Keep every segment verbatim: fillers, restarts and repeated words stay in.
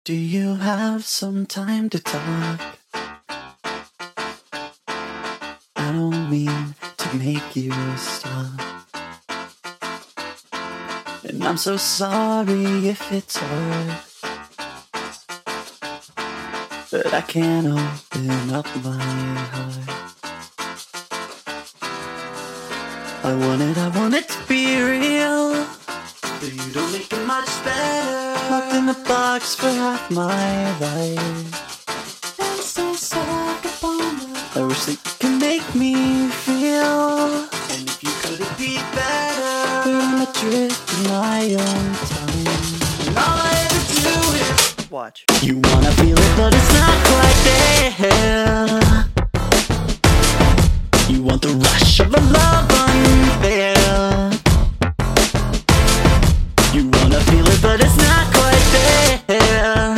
Do you have some time to talk? I don't mean to make you stop. And I'm so sorry if it's hard, but I can't open up my heart. I want it, I want it to be real, but you don't make it much better. Locked in a box for half my life. I'm so stuck upon it. I wish that you could make me feel. And if you could, it'd be better. But I'm adrift in my own time, and all I ever do is watch. You wanna feel it, but it's not quite there. You want the rush of a love unfair. You wanna feel it, but it's not quite there.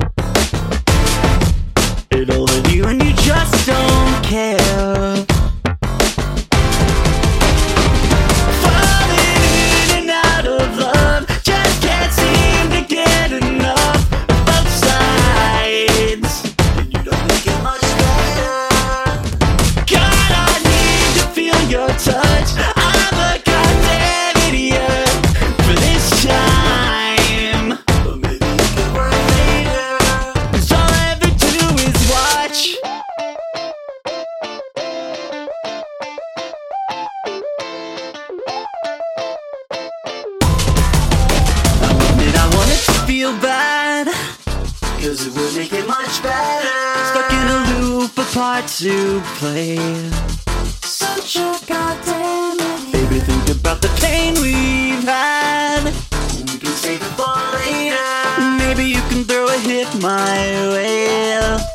It'll hurt you and you just don't care. Falling in and out of love, just can't seem to get enough of both sides. And you don't make it much better. God, I need to feel your touch. I'm a goddamn idiot for this time, but maybe it could work later. 'Cause all I ever do is watch. I want it, I want it to feel bad, 'cause it would make it much better. Stuck in a loop, a part to play. Such a goddamn idiot. Baby, think about the pain we've had. We can save it for later. Maybe you can throw a hit my way.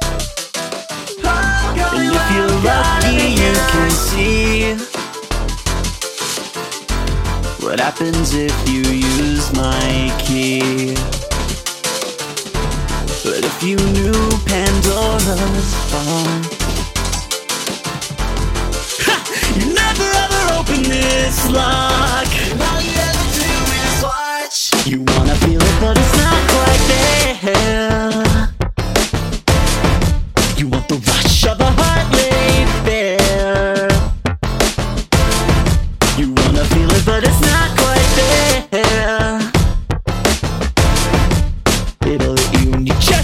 And if you're lucky, you can see what happens if you use my key. But if you knew Pandora's box, you never ever open this lock. And all you ever do is watch. You wanna feel it, but it's not quite there. You want the rush of a heart laid bare. You wanna feel it, but it's not quite there. It'll hit you and you just